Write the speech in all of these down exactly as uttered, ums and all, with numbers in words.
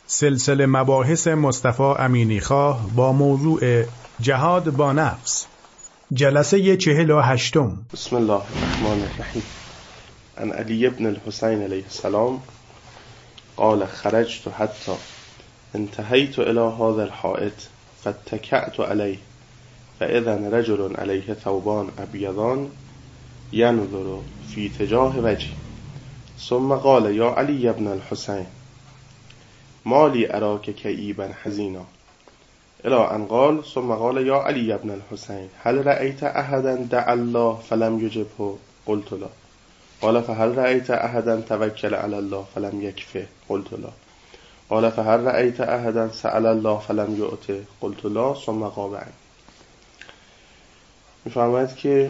سلسله مباحث مصطفی امینیخواه با موضوع جهاد با نفس، جلسه چهل و هشتم. بسم الله الرحمن الرحیم. عن علی بن الحسین علیه السلام قال خرجت حتی انتهیت الى هذا الحائط فاتکأت علیه فاذا رجل علیه ثوبان ابیضان ینظر فی تجاه وجهی ثم قال یا علی بن الحسین ما لی اراک کئیبا حزینا الى ان قال ثم قال یا علی بن الحسین هل رأیت احدا دعا الله فلم یجبه قلت لا قال فهل رأیت احدا توکل علی الله فلم یکفه قلت لا قال فهل رأیت احدا سأل الله فلم یعطه قلت لا ثم غاب عنی. می‌فرماید که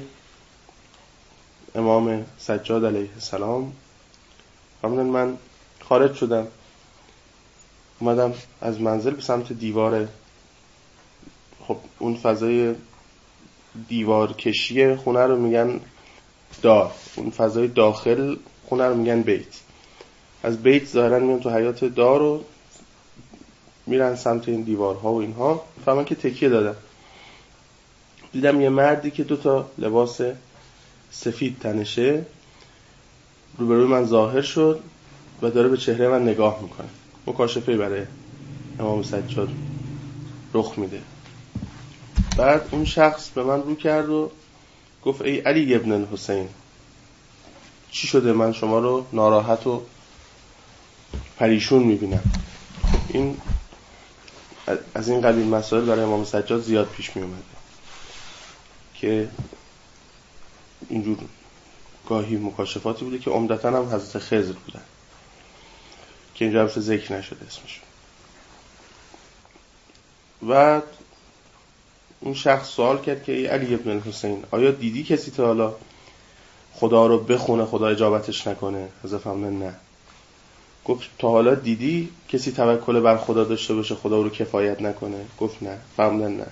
امام سجاد علیه السلام فرمودن من خارج شدم، اومدم از منزل به سمت دیوار، خب اون فضای دیوار کشی خونه رو میگن دار، اون فضای داخل خونه رو میگن بیت. از بیت ظاهرا میان تو حیات دار و میرن سمت این دیوارها و اینها. فهمن که تکیه دادم، دیدم یه مردی که دوتا لباس سفید تنشه روبروی من ظاهر شد و داره به چهره من نگاه میکنه. مکاشفه برای امام سجاد رخ میده. بعد اون شخص به من رو کرد و گفت ای علی ابن الحسین، چی شده من شما رو ناراحت و پریشون میبینم؟ این از این قبیل مسائل برای امام سجاد زیاد پیش میومده که اینجور گاهی مکاشفاتی بوده که عمدتاً هم حضرت خضر بودن که اینجا همسه ذکر نشده اسمشون. بعد اون شخص سوال کرد که ای علی ابن الحسین، آیا دیدی کسی تا حالا خدا رو بخونه خدا اجابتش نکنه؟ حضرت فرمودن نه. گفت تا حالا دیدی کسی توکل بر خدا داشته باشه خدا رو کفایت نکنه؟ گفت نه. فرمودن نه.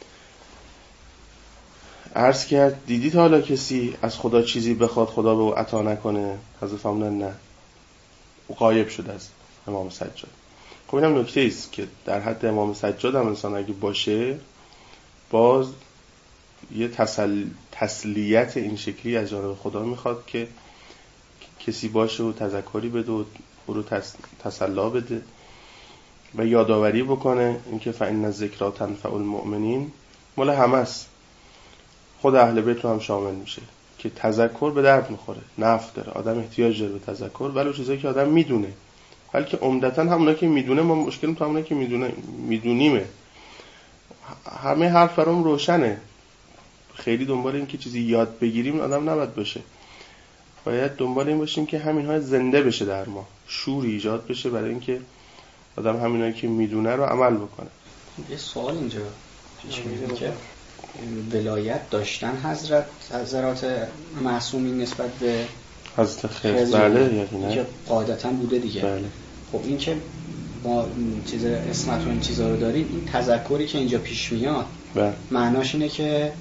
عرض کرد دیدی تا حالا کسی از خدا چیزی بخواد خدا به او عطا نکنه؟ حضرت فرمودن نه. او غایب شد از امام سجاد. خب اینم نکته ایست که در حد امام سجاد هم انسان اگه باشه باز یه تسل... تسلیت این شکلی از جانب خدا میخواد که کسی باشه و تذکری بده و او رو تس... تسلا بده و یادآوری بکنه اینکه فإن الذکری تنفع المؤمنین مال همه است، خود اهل بیت رو هم شامل میشه که تذکر به درد میخوره، نفع داره، آدم احتیاج داره به تذکر، ولی چیزایی که آدم میدونه، بلکه عمدتاً همونایی که میدونه، ما مشکلیم تو همونایی که میدونه میدونیمه. همه حرف برام روشنه، خیلی دنبال این که چیزی یاد بگیریم آدم نباید باشه، باید دنبال این باشیم که همینها زنده بشه در ما، شور ایجاد بشه برای اینکه آدم همینایی که میدونه رو عمل بکنه. یه سوال اینجا پیش میاد که ولایت داشتن حضرت حضرات معصومین نسبت به حضرت خضر؟ بله یقینا که قاعدتاً بوده دیگه. بله. خب این که ما چیز اسمت و این چیزا رو داریم، این تذکری که اینجا پیش میاد بله. معناش اینه که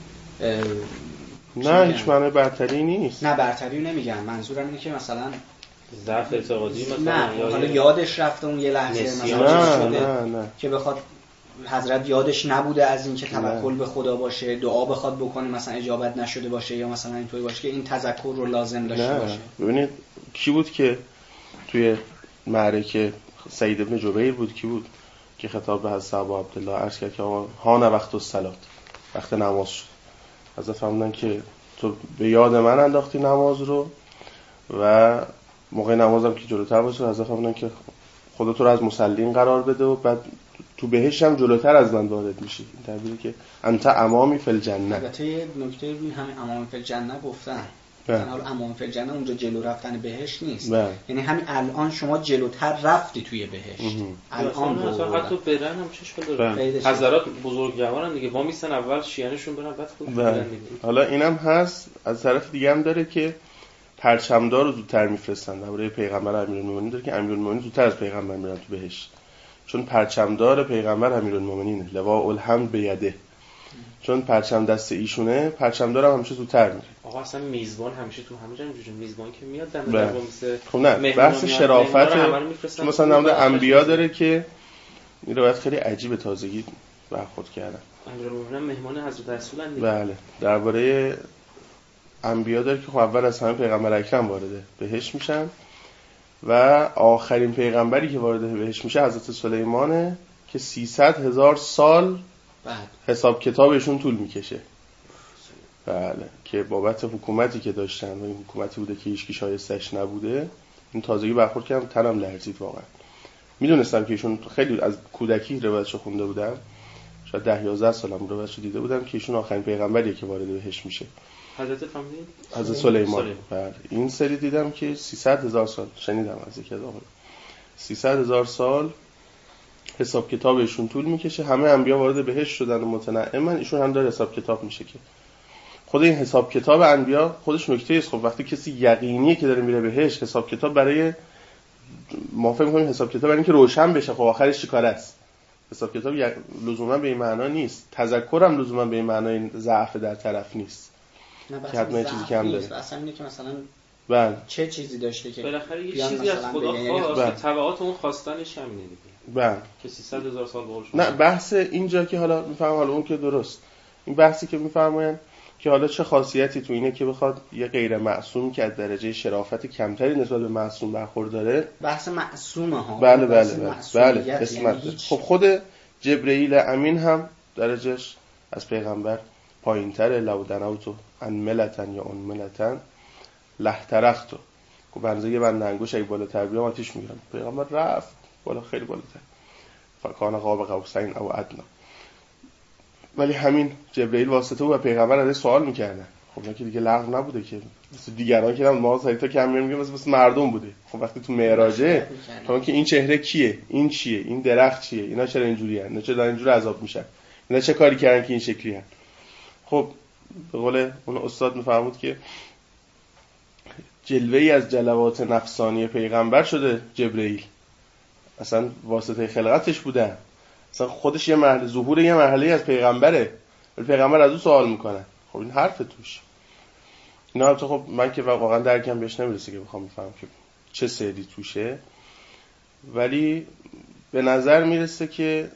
نه هیچ معنی برتری نیست. نه برتری نمیگم، منظورم اینه که مثلا ضعف اعتقادی مثلا نه حالا یادش رفته اون یه لحظه مثلا نه نه نه که بخواد حضرت یادش نبوده از این که توکل به خدا باشه، دعا بخواد بکنه مثلا اجابت نشده باشه، یا مثلا اینطوری باشه که این تذکر رو لازم داشته نه. باشه. ببینید کی بود که توی معرکه سعید ابن جبیر بود، کی بود که خطاب به حضرت ابو عبدالله عرض کرد که ها وقت الصلات، وقت نماز شد. حضرت فرمودن که تو به یاد من انداختی نماز رو و موقع نمازم که جلوتر باشه. حضرت فرمودن که خدا تو رو از مسلین قرار بده و بعد تو بهشت هم جلوتر از من وارد میشی. این تعبیری که انت امامی فی الجنه. البته یه نکته این همین امامی فی الجنه گفتن، مثلا حالا امام فی الجنه اونجا جلو رفتن بهشت نیست. بله. یعنی همین الان شما جلوتر رفتی توی بهشت. الان مثلا حتی برن هم چشم داره. حضرات بزرگوارن دیگه، وا میستن اول شیانشون برن بعد خودشون برن دیگه. حالا اینم هست، از طرف دیگه هم داره که پرچمدار رو زودتر میفرستن. درباره پیغمبر امیرالمومنین داره که امیرالمومنین زودتر از پیغمبر میرن تو بهشت، چون پرچمدار پیغمبر امیرالمومنینه، لواء الحمد بیده. چون پرچم دست ایشونه، پرچم دارم همیشه زودتر میره. آقا اصلا میزبان همیشه تو همه جا اینجوریه، میزبان که میاد دم در مثل خب نه بحث شرافت مثلا نماد انبیا داره که این روایت خیلی عجیب تازگی برخورد کردن. امیرالمومنین مهمان حضرت رسول اند. بله درباره انبیا داره که خب اول از همه پیغمبر اکرم وارد بهشت میشن و آخرین پیغمبری که وارد بهشت میشه حضرت سلیمانه که سیصد هزار سال بعد حساب کتابشون طول میکشه. بله که بابت حکومتی که داشتن و این حکومتی بوده که هیچکی شایستش نبوده. این تازگی برخورد کردم تنم لرزید واقعا. میدونستم که ایشون خیلی از کودکی روایتشو خونده بودم، شاید ده یازده سالم روایتشو دیده بودم که ایشون آخرین پیغمبریه که وارد بهشت میشه. حضرت فهمید حضرت سلیمان. بله این سری دیدم که سیصد هزار سال شنیدم از یکی از آقایان سیصد هزار سال حساب کتابشون طول میکشه. همه انبیا وارد بهشت شدن و متنعمن، ایشون هم داره حساب کتاب میشه. که خود این حساب کتاب انبیا خودش نکته است. خب وقتی کسی یقینیه که داره میره بهشت، حساب کتاب برای ما فکر می‌کنیم حساب کتاب برای اینکه روشن بشه خب آخرش چیکار است. حساب کتاب لزوما به این معنا نیست، تذکرم لزوما به این معنای ضعف در طرف نیست که حتما چیزی کم داره. اصلا اینه که مثلا بله چه چیزی داشته که بالاخره یه چیزی از خدا خواست، تبعات اون خواستنش همینه دیگه. بله که سیصد هزار سال بقول نه بحث اینجا که حالا میفهم حالا اون که درست، این بحثی که میفرمایند که حالا چه خاصیتی تو اینه که بخواد یه غیر معصوم که از درجه شرافت کمتری نسبت به معصوم برخورداره. بحث معصومه ها. بله بله بله, بله. اسمت یعنی خب خود جبرئیل امین هم درجهش از پیغمبر پایین‌تره. لو دنوتو ان ملتن یا اون ملتن لحترختو که بنزه یه بند انگوش اگه بالاتر بیام آتیش میگیرم. پیغمبر رفت بالا خیلی بالاتر، فکان قاب قوسین او ادنا. ولی همین جبرئیل واسطه بود و پیغمبر ازش سوال میکردن. خب نه که دیگه لغو نبوده که مثل دیگران که ما سریتا کم میگه مثل مثل مردم بوده. خب وقتی تو معراجه تا که این چهره کیه، این چیه، این درخت چیه، اینا چرا اینجوریه، اینا چرا اینجوری عذاب میشن، اینا چه کاری کردن که این شکلی هستن. خب به قول اون استاد میفرمود که جلوه‌ای از جلوات نفسانی پیغمبر شده جبرئیل، اصلا واسطه خلقتش بوده، اصلا خودش یه مرحله ظهور یه مرحله از پیغمبره، ولی پیغمبر از او سوال میکنه. خب این حرف توش اینا البته خب من که واقعا درکم بهش نمیرسه که بخوام بفهمم که چه سری توشه، ولی به نظر میرسه که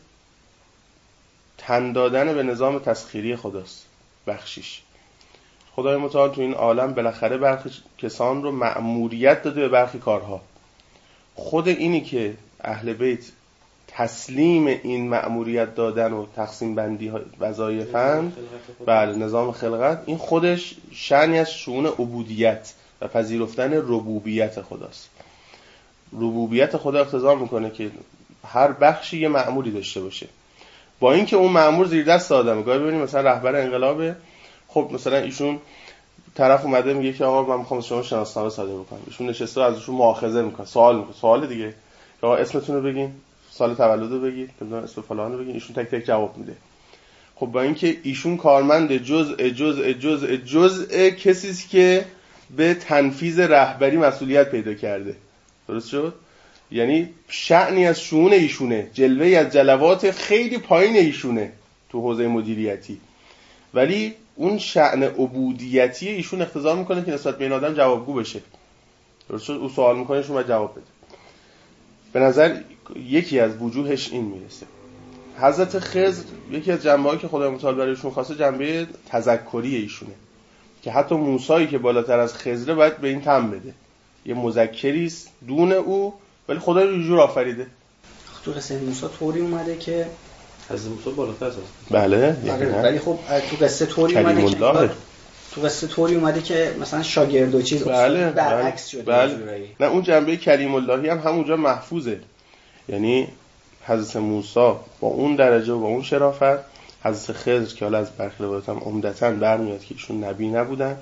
تن دادن به نظام تسخیری خداست، بخشیش. خدای متعال تو این عالم بالاخره برخی کسان رو مأموریت داده به برخی کارها. خود اینی که اهل بیت تسلیم این مأموریت دادن و تقسیم بندی وظایفن، بله نظام خلقت، این خودش شأنی از شؤون عبودیت و پذیرفتن ربوبیت خداست. ربوبیت خدا اقتضا میکنه که هر بخشی یه مأموری داشته باشه، با اینکه اون مأمور زیر دست آدمه. گاهی ببینیم مثلا رهبر انقلابه، خب مثلا ایشون طرف اومده میگه که آقا من میخوام شما شناسنامه صادر بکنم، ایشون نشسته ازشون مؤاخذه میکنه، سوال میکنه، سوال دیگه آقا اسمتون رو بگین، سال تولد رو بگید، نمیدونم اسم فلان رو بگین، ایشون تک تک جواب میده. خب با اینکه ایشون کارمند جزء جزء جزء جزء کسی است که به تنفیذ رهبری مسئولیت پیدا کرده. درست شد؟ یعنی شأنی از شؤون ایشونه، جلوه‌ای از جلوات خیلی پایین ایشونه تو حوزه مدیریتی، ولی اون شأن عبودیتی ایشون اقتضا میکنه که نسبت به این آدم جوابگو بشه. درست شد؟ او سوال میکنه ایشون باید جواب بده. به نظر یکی از وجوهش این میرسه. حضرت خضر یکی از جنبه‌هایی که خدای متعال برایشون خواسته جنبه تذکری ایشونه، که حتی موسی که بالاتر از خضر باید به این تم بده، یه مذکری است دون او، ولی خدا رو یه جور آفریده. تو قصه موسی طوری اومده که از موسی بالاتر است. بله ولی خب تو قصه طوری اومده که تو قصه طوری اومده که مثلا شاگرد و چیز بله برعکس شده. بله. نه اون جنبه کلیم اللهی هم همونجا محفوظه، یعنی حضرت موسی با اون درجه و با اون شرافت، حضرت خضر که حالا از برخی روایات هم عمدتاً برمیاد که ایشون نبی نبودن،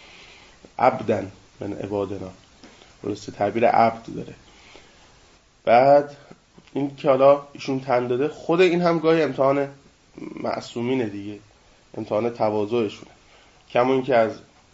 عبدن من عبادنا، درسته تعبیر عبد داره. بعد این که حالا ایشون تن داده، خود این هم گاهی امتحان معصومینه دیگه، امتحان تواضعشونه. کما این که از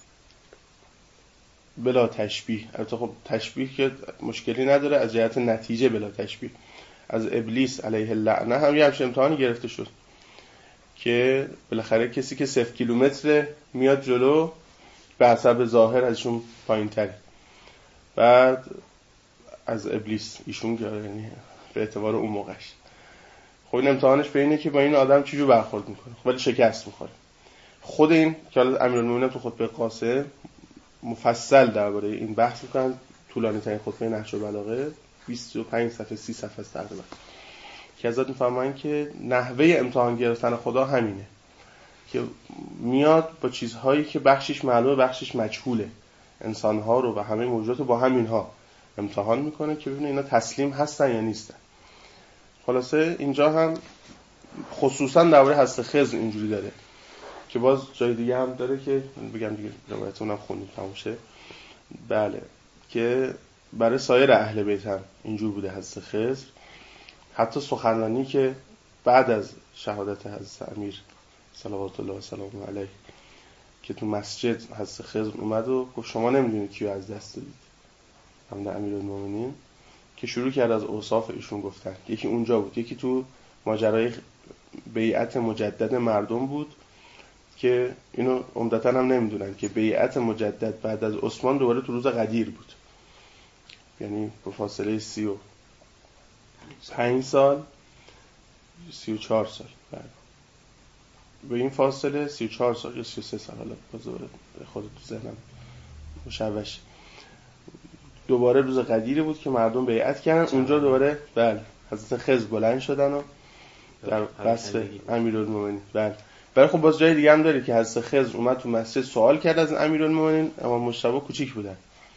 بلا تشبیه، البته خب تشبیه که مشکلی نداره، از جهت نتیجه بلا تشبیه، از ابلیس علیه اللعنه هم یه همچین امتحانی گرفته شد که بالاخره کسی که صفر کیلومتر میاد جلو به حسب ظاهر ازشون پایین تره. بعد از ابلیس ایشون گره، یعنی به اعتبار اون موقعش. خب این امتحانش به اینه که با این آدم چجور برخورد میکنه. خب ولی شکست میخوره. خود این که حالا امیرالمومنین تو خطبه قاصه مفصل درباره این بحث میکنن، طولانی ترین خطبه نهج البلاغه بیست و پنج صفحه سی صفحه است تقریبا، که ازت میفهمن که نحوه امتحان گرفتن خدا همینه که میاد با چیزهایی که بخشش معلومه بخشش مجهوله، انسانها رو و همه موجودات رو با همینها امتحان میکنه که ببینه اینا تسلیم هستن یا نیستن. خلاصه اینجا هم خصوصا درباره هست خضر اینجوری داره که باز جای دیگه هم داره که بگم دیگه روایتونم خوندیم تموم شه. بله که برای سایر اهل بیت هم اینجور بوده هست خضر. حتی سخنرانی که بعد از شهادت حضرت امیر صلوات الله و سلامه علیه که تو مسجد هست خضر اومد و گفت شما نمیدونید کیو از دست دادید، همون امیرالمومنین، که شروع کرد از اوصاف ایشون گفتن. یکی اونجا بود، یکی تو ماجرای بیعت مجدد مردم بود که اینو عمدتاً هم نمیدونن که بیعت مجدد بعد از عثمان دوباره تو روز قدیر بود، یعنی با فاصله سی و پنج سال سی و چهار سال. بله به این فاصله سی و چهار سال یا سی و سه سال، حالا باز دوباره خود تو ذهنم مشوش، دوباره روز قدیری بود که مردم بیعت کردن. اونجا دوباره بله حضرت خضر بلند شدن و در وصف امیرالمومنین. بله برای خب باز جای دیگه هم داره که حضرت خضر اومد تو مسجد سوال کرد از امیرالمومنین، اما مجتبی کوچیک بودن.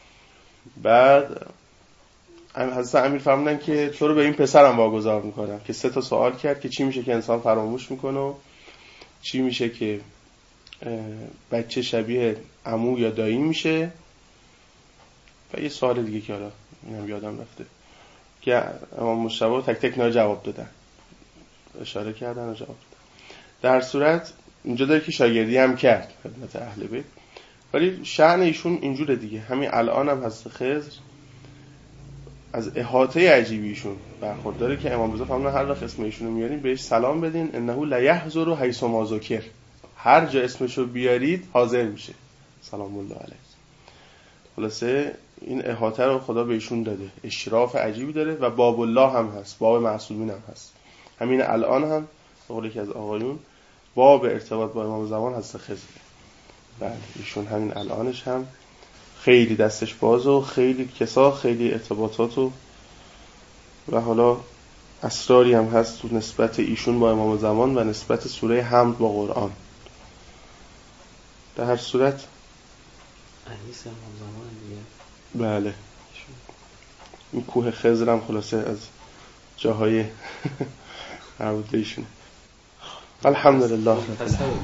بعد حضرت امیر فرمودن که تو رو به این پسرم واگذار میکنم که سه تا سوال کرد که چی میشه که انسان فراموش میکنه و چی میشه که بچه شبیه عمو یا دایی میشه، و یه سوال دیگه که حالا اینم یادم رفته که امام مجتبی تک تک اینا جواب دادن، اشاره کردن و جواب دادن. در صورت اینجا داره که شاگردی هم کرد خدمت اهل بیت، ولی شأن ایشون اینجوره دیگه. همین الان هم حضرت خضر از احاطه عجیبی ایشون برخورداره که امام رضا فرمودن هر وقت اسم ایشونو میارین بهش سلام بدین، انه لا یحضر حیث ما ذکر، هر جا اسمشو بیارید حاضر میشه، سلام الله علیه. خلاصه این احاطه رو خدا به ایشون داده، اشراف عجیبی داره و باب الله هم هست، باب معصومین هم هست. همین الان هم به قول یکی از آقایون باب ارتباط با امام زمان هست خضر. بله ایشون همین الانش هم خیلی دستش باز و خیلی کسا خیلی ارتباطات و و حالا اسراری هم هست تو نسبت ایشون با امام زمان و نسبت سوره حمد با قرآن. در هر صورت انیس امام زمان دیگه. بله این کوه خضر هم خلاصه از جاهای مربوط به ایشونه. الحمدلله.